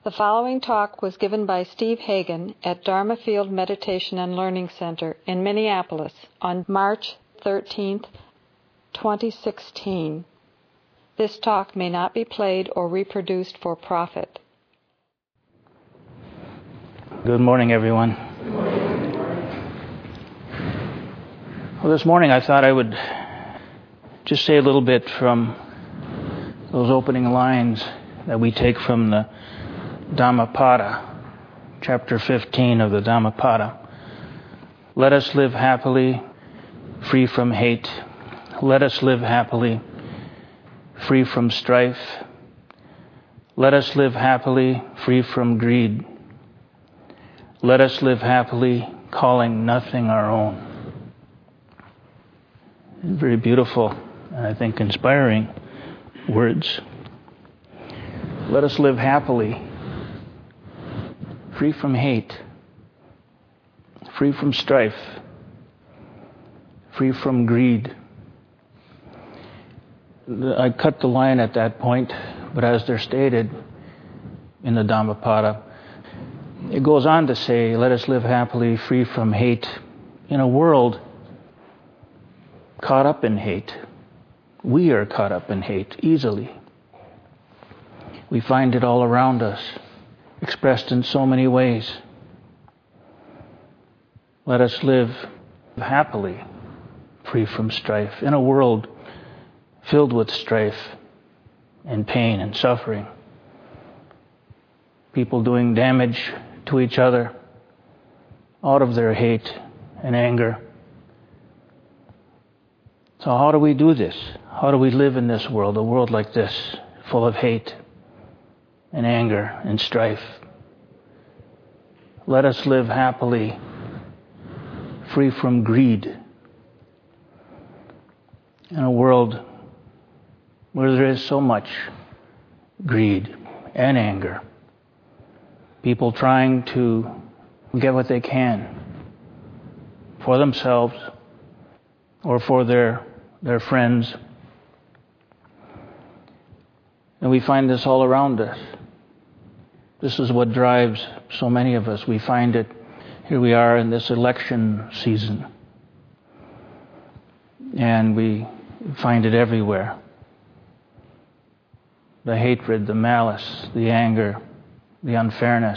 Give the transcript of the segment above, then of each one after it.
The following talk was given by Steve Hagen at Dharma Field Meditation and Learning Center in Minneapolis on March 13, 2016. This talk may not be played or reproduced for profit. Good morning, everyone. Well, this morning I thought I would just say a little bit from those opening lines that we take from the Dhammapada, chapter 15 of the Dhammapada. Let us live happily, free from hate. Let us live happily, free from strife. Let us live happily, free from greed. Let us live happily, calling nothing our own. Very beautiful and I think inspiring words. Let us live happily, free from hate, free from strife, free from greed. I cut the line at that point, but as they're stated in the Dhammapada, it goes on to say, let us live happily, free from hate, in a world caught up in hate. We are caught up in hate easily. We find it all around us, expressed in so many ways. Let us live happily, free from strife, in a world filled with strife and pain and suffering. People doing damage to each other out of their hate and anger. So how do we do this? How do we live in this world, a world like this, full of hate and anger and strife? Let us live happily, free from greed, in a world where there is so much greed and anger. People trying to get what they can for themselves or for their friends. And we find this all around us. This is what drives so many of us. We find it, here we are in this election season. And we find it everywhere. The hatred, the malice, the anger, the unfairness,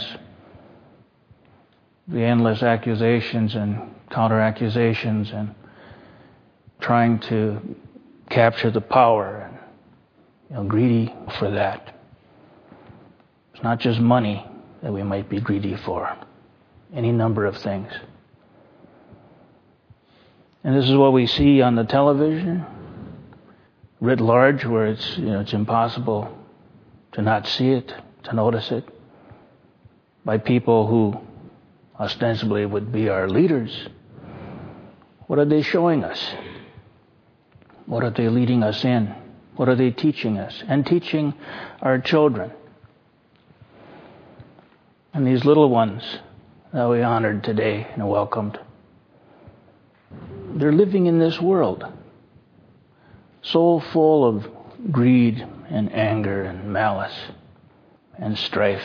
the endless accusations and counter-accusations and trying to capture the power and greedy for that. It's not just money that we might be greedy for. Any number of things. And this is what we see on the television, writ large, where it's impossible to not see it, to notice it, by people who ostensibly would be our leaders. What are they showing us? What are they leading us in? What are they teaching us and teaching our children? And these little ones that we honored today and welcomed, they're living in this world so full of greed and anger and malice and strife.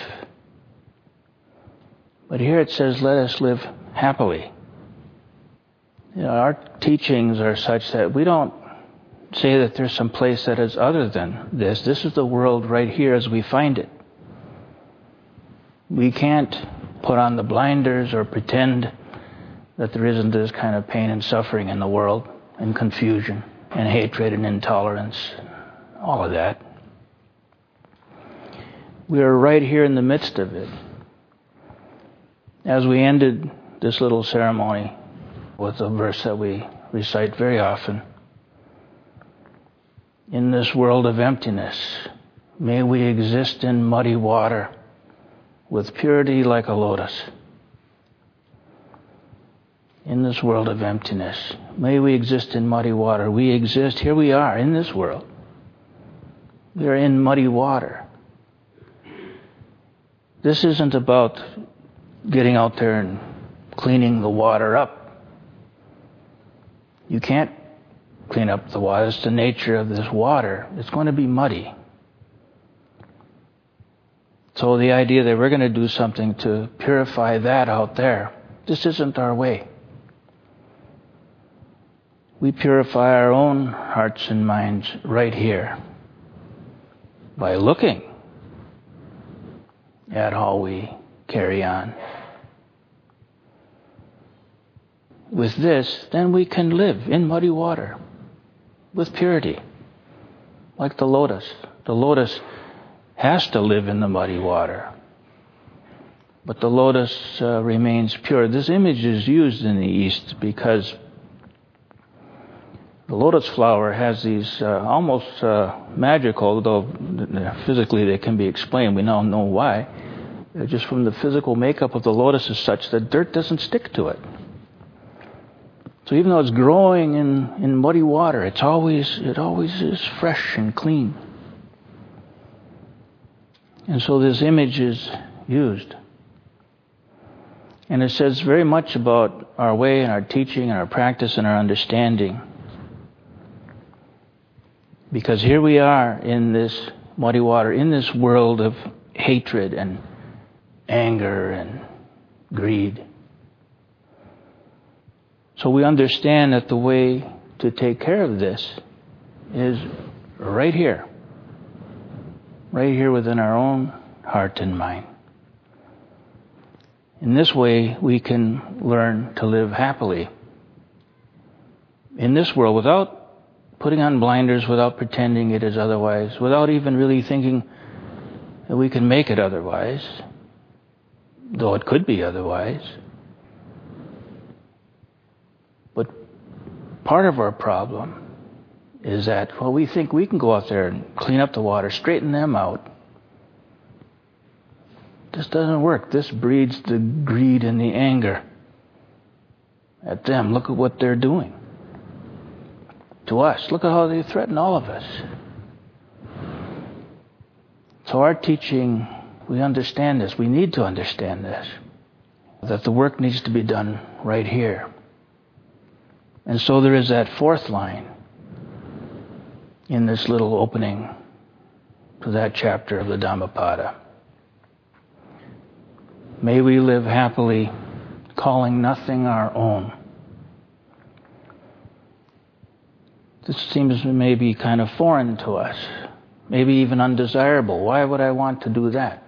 But here it says, let us live happily. Our teachings are such that we don't say that there's some place that is other than this. This is the world right here as we find it. We can't put on the blinders or pretend that there isn't this kind of pain and suffering in the world, and confusion and hatred and intolerance, all of that. We are right here in the midst of it. As we ended this little ceremony with a verse that we recite very often, in this world of emptiness, may we exist in muddy water with purity like a lotus. In this world of emptiness, may we exist in muddy water. We exist, here we are in this world. We are in muddy water. This isn't about getting out there and cleaning the water up. You can't clean up the water. It's the nature of this water. It's going to be muddy. So the idea that we're going to do something to purify that out there, this isn't our way. We purify our own hearts and minds right here by looking at how we carry on. With this, then we can live in muddy water with purity, like the lotus. The lotus has to live in the muddy water, but the lotus remains pure. This image is used in the East because the lotus flower has these almost magical, though physically they can be explained. We now know why. Just from the physical makeup of the lotus is such that dirt doesn't stick to it. So even though it's growing in muddy water, it always is fresh and clean. And so this image is used. And it says very much about our way and our teaching and our practice and our understanding. Because here we are in this muddy water, in this world of hatred and anger and greed. So we understand that the way to take care of this is right here within our own heart and mind. In this way, we can learn to live happily in this world without putting on blinders, without pretending it is otherwise, without even really thinking that we can make it otherwise, though it could be otherwise. But part of our problem is that, well, we think we can go out there and clean up the water, straighten them out. This doesn't work. This breeds the greed and the anger at them. Look at what they're doing to us. Look at how they threaten all of us. So our teaching, we understand this. We need to understand this. That the work needs to be done right here. And so there is that fourth line in this little opening to that chapter of the Dhammapada. May we live happily, calling nothing our own. This seems maybe kind of foreign to us, maybe even undesirable. Why would I want to do that?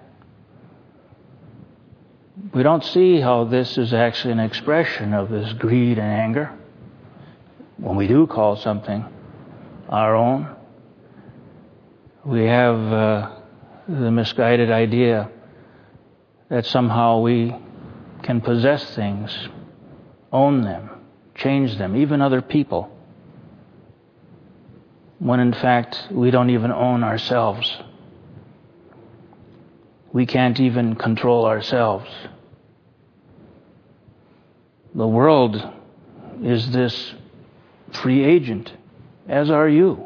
We don't see how this is actually an expression of this greed and anger. When we do call something our own, we have the misguided idea that somehow we can possess things, own them, change them, even other people, when in fact we don't even own ourselves. We can't even control ourselves. The world is this free agent, as are you.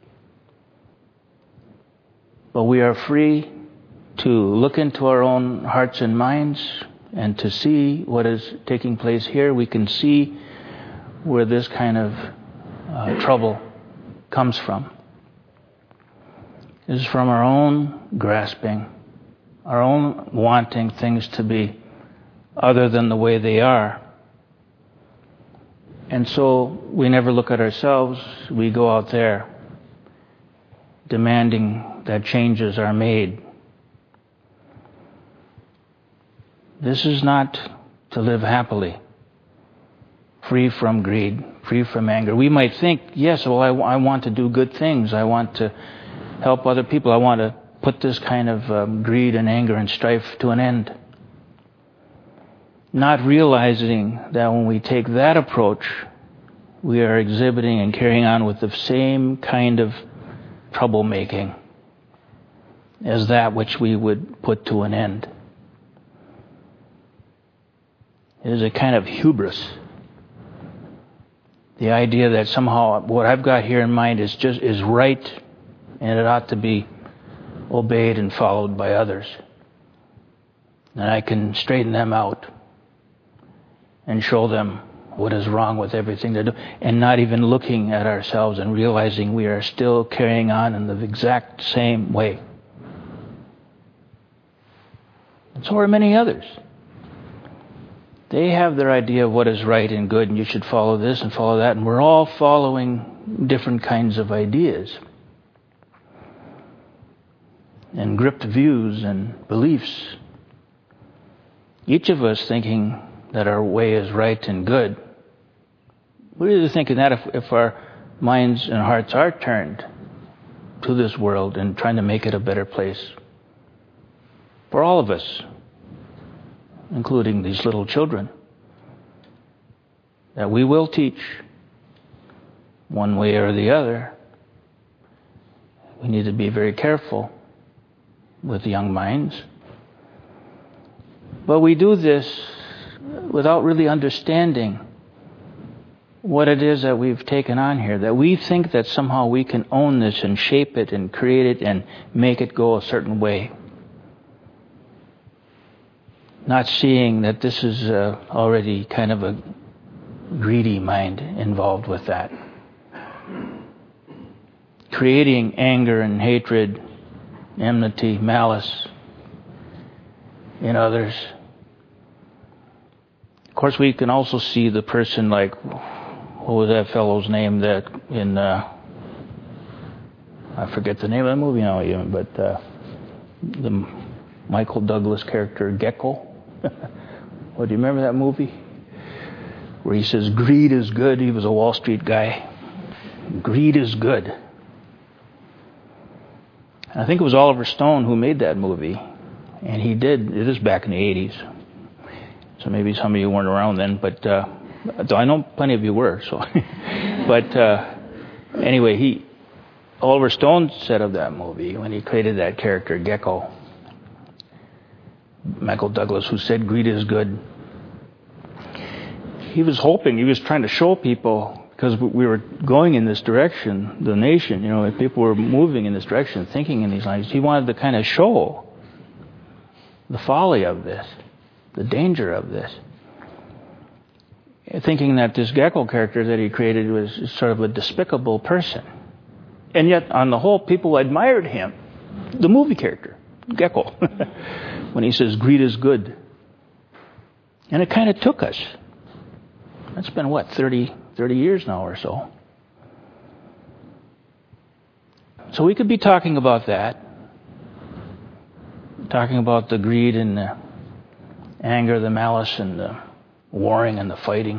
But we are free to look into our own hearts and minds and to see what is taking place here. We can see where this kind of trouble comes from. It is from our own grasping, our own wanting things to be other than the way they are. And so we never look at ourselves. We go out there demanding that changes are made. This is not to live happily, free from greed, free from anger. We might think, yes, well, I want to do good things. I want to help other people. I want to put this kind of greed and anger and strife to an end. Not realizing that when we take that approach, we are exhibiting and carrying on with the same kind of troublemaking as that which we would put to an end. It is a kind of hubris. The idea that somehow what I've got here in mind is right, and it ought to be obeyed and followed by others. And I can straighten them out and show them what is wrong with everything they do, and not even looking at ourselves and realizing we are still carrying on in the exact same way. And so are many others. They have their idea of what is right and good, and you should follow this and follow that, and we're all following different kinds of ideas and gripped views and beliefs. Each of us thinking that our way is right and good. We're either thinking that if our minds and hearts are turned to this world and trying to make it a better place for all of us, including these little children, that we will teach one way or the other. We need to be very careful with young minds. But we do this without really understanding what it is that we've taken on here, that we think that somehow we can own this and shape it and create it and make it go a certain way. Not seeing that this is already kind of a greedy mind involved with that. Creating anger and hatred, enmity, malice in others. Of course, we can also see the person like, what was that fellow's name that in, I forget the name of the movie now even, but the Michael Douglas character, Gecko. Well, do you remember that movie? Where he says, greed is good. He was a Wall Street guy. Greed is good. And I think it was Oliver Stone who made that movie. And he did. It is back in the 80s. So maybe some of you weren't around then, but though I know plenty of you were. So, but anyway, Oliver Stone said of that movie when he created that character Gecko, Michael Douglas, who said greed is good. He was trying to show people, because we were going in this direction, the nation, people were moving in this direction, thinking in these lines. He wanted to kind of show the folly of this, the danger of this. Thinking that this Gecko character that he created was sort of a despicable person. And yet, on the whole, people admired him, the movie character, Gecko, when he says greed is good. And it kind of took us. That's been, 30 years now or so. So we could be talking about that. Talking about the greed and the anger, the malice and the warring and the fighting.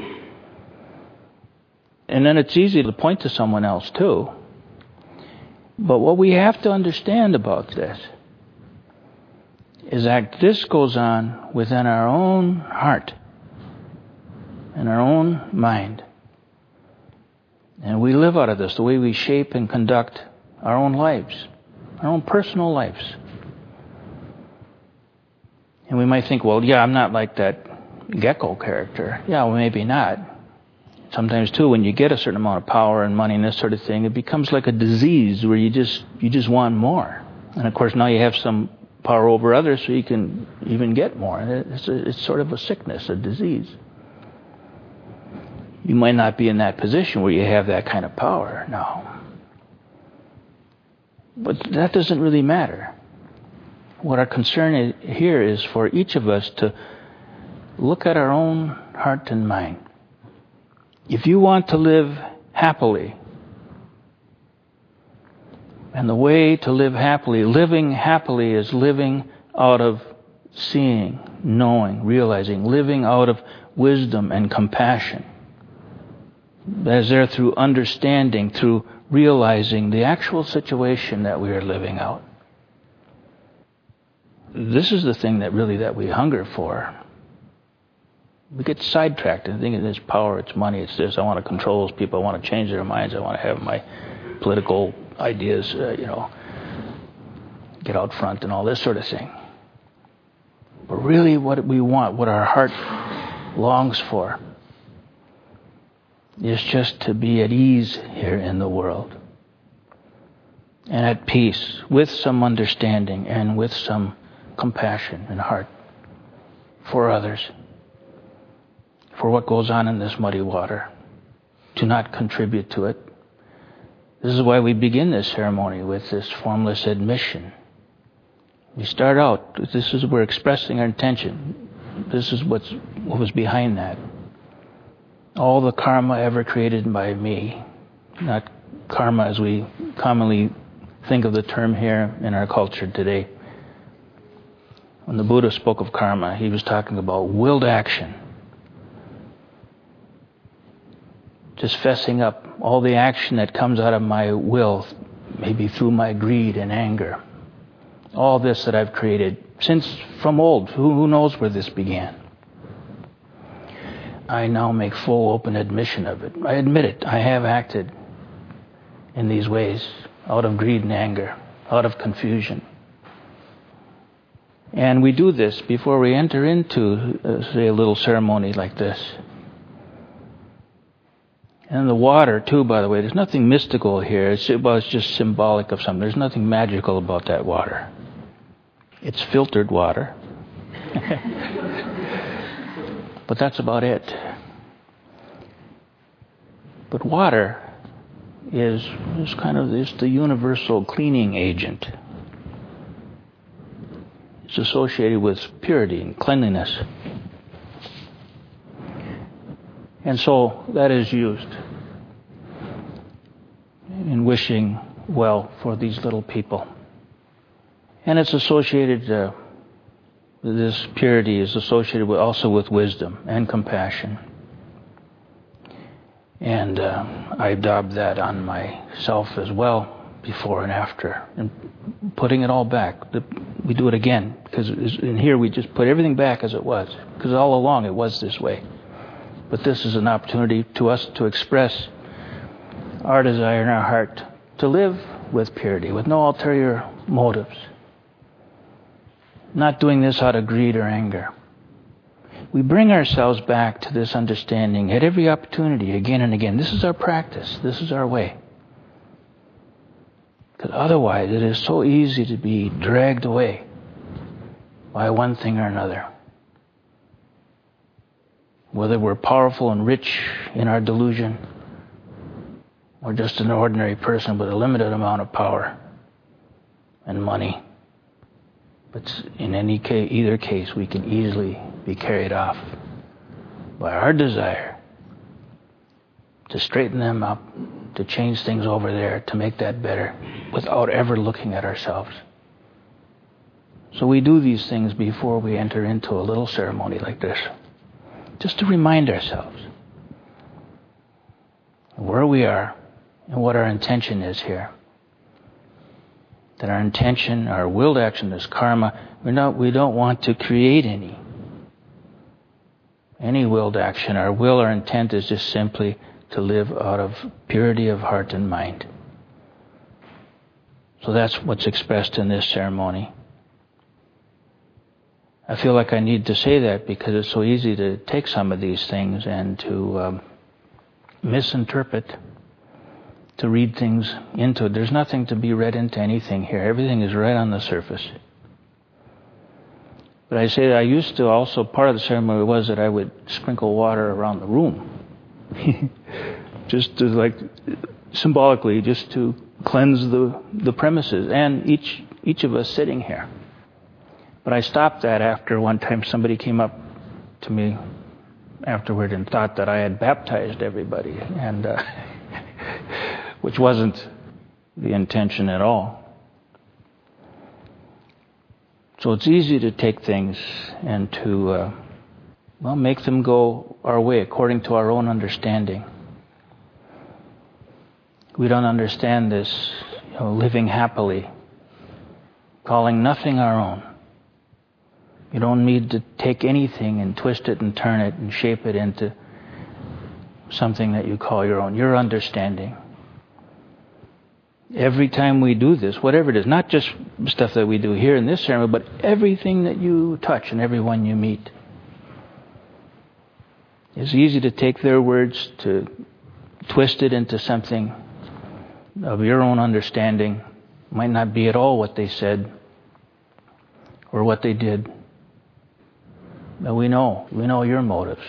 And then it's easy to point to someone else too. But what we have to understand about this is that this goes on within our own heart and our own mind. And we live out of this, the way we shape and conduct our own lives, our own personal lives. And we might think, well, yeah, I'm not like that Gecko character. Yeah, well, maybe not. Sometimes, too, when you get a certain amount of power and money and this sort of thing, it becomes like a disease where you just want more. And, of course, now you have some power over others so you can even get more. It's sort of a sickness, a disease. You might not be in that position where you have that kind of power now. But that doesn't really matter. What our concern here is for each of us to look at our own heart and mind. If you want to live happily, and the way to live happily, living happily is living out of seeing, knowing, realizing, living out of wisdom and compassion. That is there through understanding, through realizing the actual situation that we are living out. This is the thing that we hunger for. We get sidetracked and thinking it's power, it's money, it's this. I want to control those people. I want to change their minds. I want to have my political ideas, get out front and all this sort of thing. But really what we want, what our heart longs for, is just to be at ease here in the world. And at peace, with some understanding and with some compassion and heart for others, for what goes on in this muddy water, to not contribute to it. This is why we begin this ceremony with this formless admission We start out, we're expressing our intention. This is what was behind that. All the karma ever created by me, not karma as we commonly think of the term here in our culture today. When the Buddha spoke of karma, he was talking about willed action. Just fessing up all the action that comes out of my will, maybe through my greed and anger. All this that I've created since from old. Who knows where this began? I now make full open admission of it. I admit it. I have acted in these ways out of greed and anger, out of confusion. And we do this before we enter into, say, a little ceremony like this. And the water, too, by the way, there's nothing mystical here. It's just symbolic of something. There's nothing magical about that water. It's filtered water. But that's about it. But water is the universal cleaning agent. It's associated with purity and cleanliness. And so that is used in wishing well for these little people. And it's associated, this purity is associated also with wisdom and compassion. And I daub that on myself as well, before and after. And putting it all back. We do it again, because in here we just put everything back as it was. Because all along it was this way. But this is an opportunity to us to express our desire in our heart to live with purity, with no ulterior motives. Not doing this out of greed or anger. We bring ourselves back to this understanding at every opportunity, again and again. This is our practice. This is our way. Because otherwise it is so easy to be dragged away by one thing or another. Whether we're powerful and rich in our delusion, or just an ordinary person with a limited amount of power and money. But in either case, we can easily be carried off by our desire to straighten them up, to change things over there, to make that better, without ever looking at ourselves. So we do these things before we enter into a little ceremony like this, just to remind ourselves where we are and what our intention is here. That our intention, our willed action is karma. We don't want to create any willed action. Our will, our intent is just simply to live out of purity of heart and mind. So that's what's expressed in this ceremony. I feel like I need to say that because it's so easy to take some of these things and to misinterpret, to read things into it. There's nothing to be read into anything here. Everything is right on the surface. But I say that I used to also, part of the ceremony was that I would sprinkle water around the room. Just to symbolically, just to cleanse the premises and each of us sitting here. But I stopped that after one time somebody came up to me afterward and thought that I had baptized everybody, and which wasn't the intention at all. So it's easy to take things and to make them go our way according to our own understanding. We don't understand this, living happily, calling nothing our own. You don't need to take anything and twist it and turn it and shape it into something that you call your own, your understanding. Every time we do this, whatever it is, not just stuff that we do here in this ceremony, but everything that you touch and everyone you meet. It's easy to take their words, to twist it into something of your own understanding. Might not be at all what they said or what they did. But we know your motives.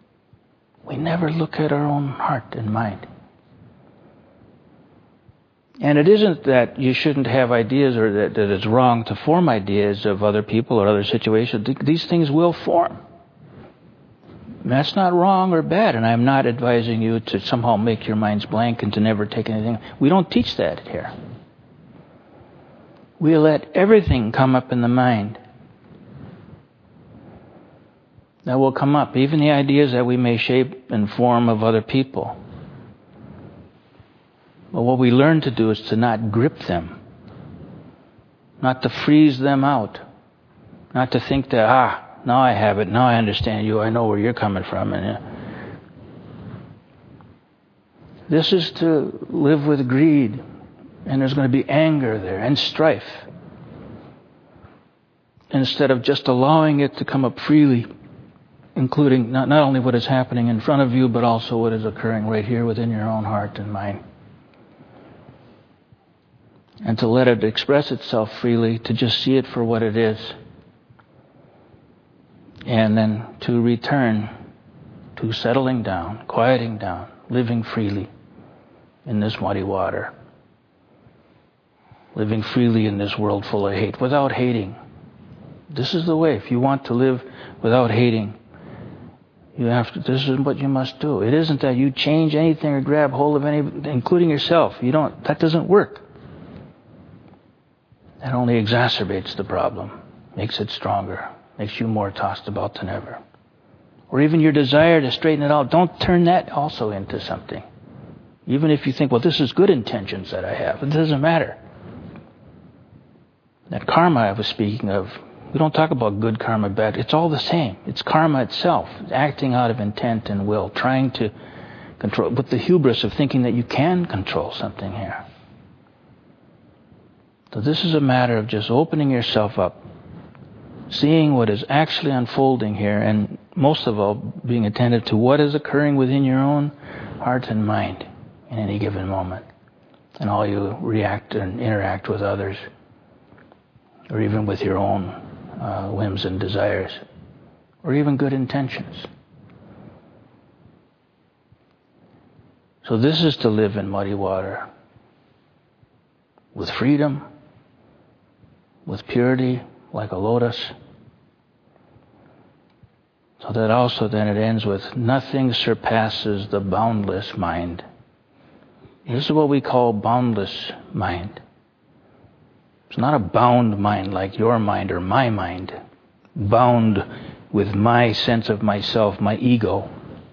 We never look at our own heart and mind. And it isn't that you shouldn't have ideas or that it's wrong to form ideas of other people or other situations. These things will form. And that's not wrong or bad, and I'm not advising you to somehow make your minds blank and to never take anything. We don't teach that here. We let everything come up in the mind. That will come up, even the ideas that we may shape and form of other people. But what we learn to do is to not grip them, not to freeze them out, not to think that, now I have it, now I understand you, I know where you're coming from. And this is to live with greed, and there's going to be anger there and strife. Instead of just allowing it to come up freely, including not only what is happening in front of you, but also what is occurring right here within your own heart and mind. And to let it express itself freely, to just see it for what it is. And then to return to settling down, quieting down, living freely in this muddy water. Living freely in this world full of hate, without hating. This is the way. If you want to live without hating, this is what you must do. It isn't that you change anything or grab hold of anything, including yourself. That doesn't work. That only exacerbates the problem, makes it stronger, makes you more tossed about than ever. Or even your desire to straighten it out, don't turn that also into something. Even if you think, well, this is good intentions that I have, it doesn't matter. That karma I was speaking of, we don't talk about good karma, bad. It's all the same. It's karma itself, acting out of intent and will, trying to control, with the hubris of thinking that you can control something here. So this is a matter of just opening yourself up, seeing what is actually unfolding here, and most of all, being attentive to what is occurring within your own heart and mind in any given moment, and how you react and interact with others, or even with your own whims and desires, or even good intentions. So this is to live in muddy water, with freedom, with purity, like a lotus. So that also then it ends with, nothing surpasses the boundless mind. This is what we call boundless mind. It's not a bound mind like your mind or my mind, bound with my sense of myself, my ego.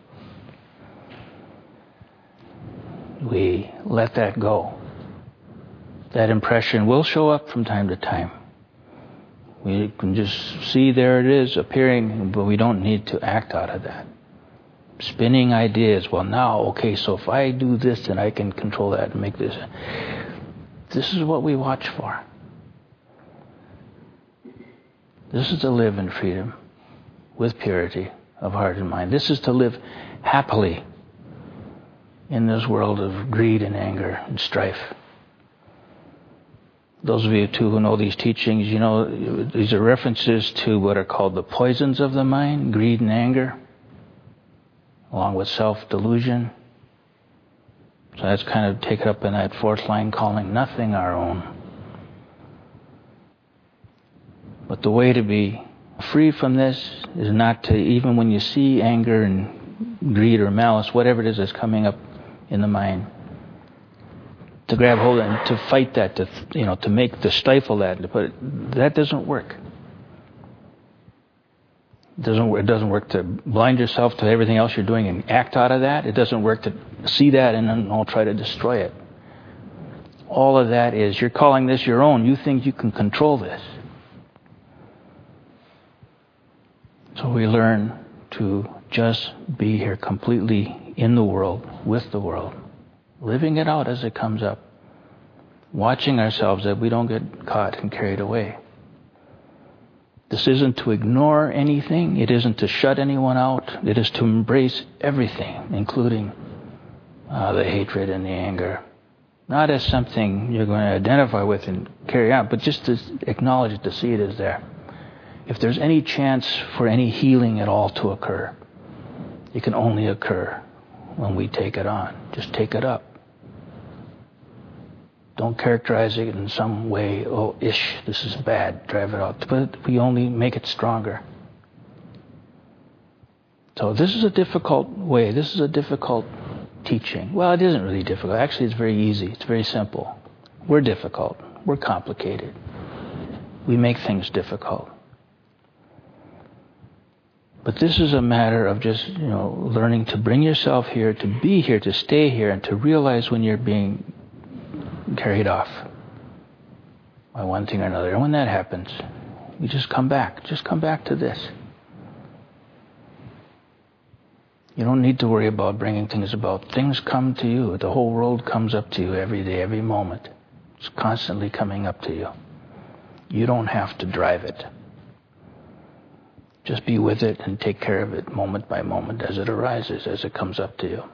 We let that go. That impression will show up from time to time. We can just see there it is appearing, but we don't need to act out of that. Spinning ideas, well now, okay, so if I do this, then I can control that and make this. This is what we watch for. This is to live in freedom, with purity of heart and mind. This is to live happily in this world of greed and anger and strife. Those of you, too, who know these teachings, you know, these are references to what are called the poisons of the mind, greed and anger, along with self-delusion. So that's kind of taken up in that fourth line, calling nothing our own. But the way to be free from this is not to, even when you see anger and greed or malice, whatever it is that's coming up in the mind, to grab hold of it and to fight that, to stifle that, that doesn't work. It doesn't work to blind yourself to everything else you're doing and act out of that. It doesn't work to see that and then all try to destroy it. All of that is, you're calling this your own. You think you can control this. So we learn to just be here completely in the world, with the world, living it out as it comes up, watching ourselves that we don't get caught and carried away. This isn't to ignore anything. It isn't to shut anyone out. It is to embrace everything, including the hatred and the anger. Not as something you're going to identify with and carry out, but just to acknowledge it, to see it as there. If there's any chance for any healing at all to occur, it can only occur when we take it on. Just take it up. Don't characterize it in some way, oh, this is bad, drive it out. But we only make it stronger. So this is a difficult way. This is a difficult teaching. Well, it isn't really difficult. Actually, it's very easy. It's very simple. We're difficult. We're complicated. We make things difficult. But this is a matter of just, learning to bring yourself here, to be here, to stay here, and to realize when you're being carried off by one thing or another. And when that happens, you just come back. Just come back to this. You don't need to worry about bringing things about. Things come to you. The whole world comes up to you every day, every moment. It's constantly coming up to you. You don't have to drive it. Just be with it and take care of it moment by moment as it arises, as it comes up to you.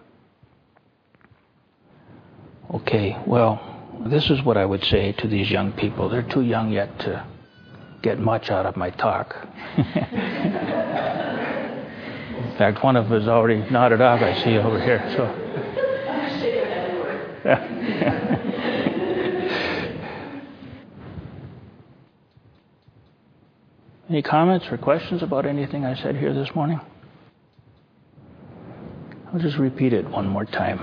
Okay, well, this is what I would say to these young people. They're too young yet to get much out of my talk. In fact, one of them has already nodded off, I see over here. So. Any comments or questions about anything I said here this morning? I'll just repeat it one more time.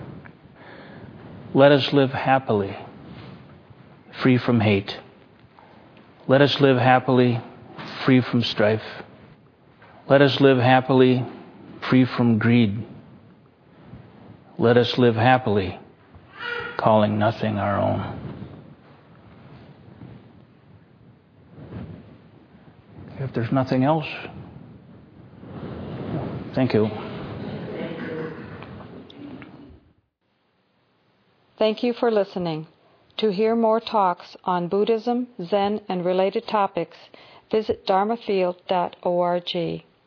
Let us live happily, free from hate. Let us live happily, free from strife. Let us live happily, free from greed. Let us live happily, calling nothing our own. If there's nothing else, thank you. Thank you for listening. To hear more talks on Buddhism, Zen, and related topics, visit dharmafield.org.